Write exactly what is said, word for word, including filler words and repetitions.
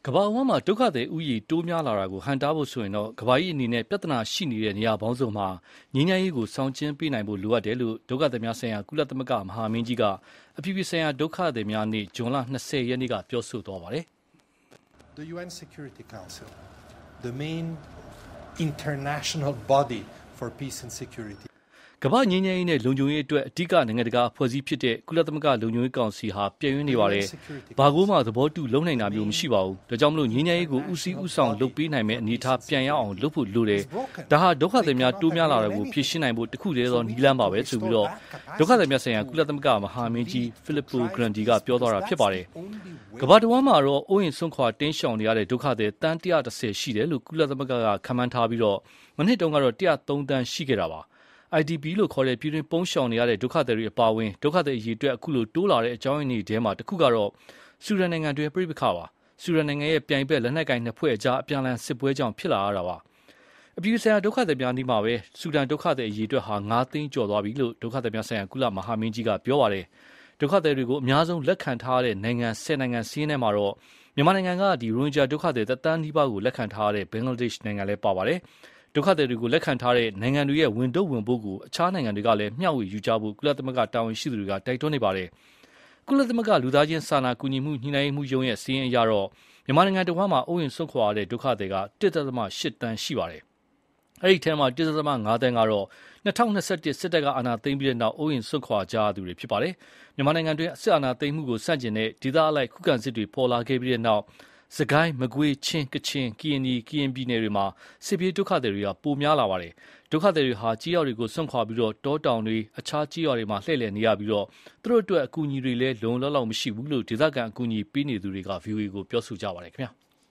ကမ္ဘာအဝန်းမှာဒုက္ခသည်ဥယျာဉ်တိုးများလာတာကိုဟန်တားဖို့ဆိုရင်တော့ကမ္ဘာကြီးအနေနဲ့ပြဿနာရှိနေတဲ့နေရာပေါင်းစုံမှာငြိမ်းချမ်းရေးကိုဆောင်ကျဉ်ပေးနိုင်ဖို့လိုအပ်တယ်လို့ဒုက္ခသည်များဆိုင်ရာကုလသမဂ္ဂမဟာမင်းကြီးကအပြည်ပြည်ဆိုင်ရာဒုက္ခသည်များနေ့ဇွန်လ၂၀ရက်နေ့ကပြောဆိုသွားပါတယ်။ The ယူအန် Security Council, the main international body for peace and security. ကမ္ဘာငြိမ်းချမ်းရေးနဲ့လုံခြုံရေးအတွက်အဓိကနိုင်ငံတကာအဖွဲ့အစည်းဖြစ်တဲ့ကုလသမဂ္ဂလုံခြုံရေးကောင်စီဟာပြည့်ဝနေပါတယ်။ဘာကိုမှသဘောတူလုံနိုင်တာမျိုးမရှိပါဘူး။ဒါကြောင့်မလို့ငြိမ်းချမ်းရေးကိုဦးစီးဦးဆောင်လုပ်ပေးနိုင်မဲ့အနေအထားပြန်ရအောင်လုပ်ဖို့လိုတယ်။ဒါဟာဒုက္ခသည်များတိုးများလာတာကိုဖြေရှင်းနိုင်ဖို့တခုတည်းသောနည်းလမ်းပါပဲဆိုပြီးတော့ဒုက္ခသည်များဆိုင်ရာကုလသမဂ္ဂမဟာမင်းကြီး Filippo Grandi ကပြောသွားတာဖြစ်ပါတယ်။ကမ္ဘာတဝန်းမှာတော့အိုးအိမ်ဆွန့်ခွာတင်းရှောင်နေရတဲ့ဒုက္ခသည်တန်း၁၁၀ရှိတယ်လို့ကုလသမဂ္ဂကခန့်မှန်းထားပြီးတော့မနှစ်တုန်းကတော့၁၀၃တန်းရှိခဲ့တာပါ။ I D P လို့ခေါ်တဲ့ပြည်တွင်းပုံရှောင်နေရတဲ့ဒုက္ခသည်တွေအပါအဝင်ဒုက္ခသည်အရေးအတွက်အခုလိုတိုးလာတဲ့အကြောင်းရင်းတွေထဲမှာတစ်ခုကတော့ဆူဒန်နိုင်ငံတွင်ပြိပခါပါဆူဒန်နိုင်ငံရဲ့ပြိုင်ဘက်လက်နက်ကိုင်နှစ်ဖွဲ့အကြားအပြန်အလှန်စစ်ပွဲကြောင့်ဖြစ်လာရတာပါအပြည်ပြည်ဆိုင်ရာဒုက္ခသည်များနေ့မှာပဲဆူဒန်ဒုက္ခသည်အရေးအတွက်ဟာ၅သိန်းကျော်သွားပြီလို့ဒုက္ခသည်များဆိုင်ရာကုလမဟာမင်းကြီးကပြောပါတယ်ဒုက္ခသည်တွေကိုအများဆုံးလက်ခံထားတဲ့နိုင်ငံ၁၀နိုင်ငံစီးရင်ထဲမှာတော့မြန်မာနိုင်ငံကဒီရိုဟင်ဂျာဒုက္ခသည်တသန်းနီးပါးကိုလက်ခံထားတဲ့ဘင်္ဂလားဒေ့ရှ်နိုင်ငံလည်းပါပါတယ်ဒုက္ခသည်တွေကိုလက်ခံထားတဲ့နိုင်ငံတွေရဲ့ဝန်ထုတ်ဝန်ပိုးကိုအခြားနိုင်ငံတွေကလည်းမျှဝေယူကြဖို့ကုလသမဂ္ဂတာဝန်ရှိသူတွေကတိုက်တွန်းနေပါတယ်။ကုလသမဂ္ဂလူသားချင်းစာနာကူညီမှုညှိနှိုင်းမှုရုံးရဲ့စီးရင်အရတော့မြန်မာနိုင်ငံတဝန်းမှာအိုးအိမ်ဆွန့်ခွာရတဲ့ဒုက္ခသည်က၁.၈တန်းရှိပါတယ်။အဲဒီထဲမှာ၁.၅တန်းကတော့၂၀၂၁စစ်တပ်ကအာဏာသိမ်းပြီးတဲ့နောက်အိုးအိမ်ဆွန့်ခွာကြရသူတွေဖြစ်ပါတယ်။မြန်မာနိုင်ငံတွင်စစ်အာဏာသိမ်းမှုကိုစန့်ကျင်တဲ့ဒေသအလိုက်ခုခံစစ်တွေပေါ်လာခဲ့ပြီးတဲ့နောက်စကိုင်းမကွေးချင်းကချင်ကရင်နီကရင်ပြည်နယ်တွေမှာစစ်ပြေးဒုက္ခသည်တွေကပိုများလာပါတယ်ဒုက္ခသည်တွေဟာကြေးရွာတွေကိုစွန့်ခွာပြီးတော့တောတောင်တွေအခြားကြေးရွာတွေမှာလှည့်လည်နေရပြီးတော့သူတို့အတွက်အကူအညီတွေလည်းလုံလောက်လောက်မရှိဘူးလို့ဒေသခံအကူအညီပေးနေသူတွေက ဗီအိုအေ ကိုပြောဆိုကြပါတယ်ခင်ဗျာ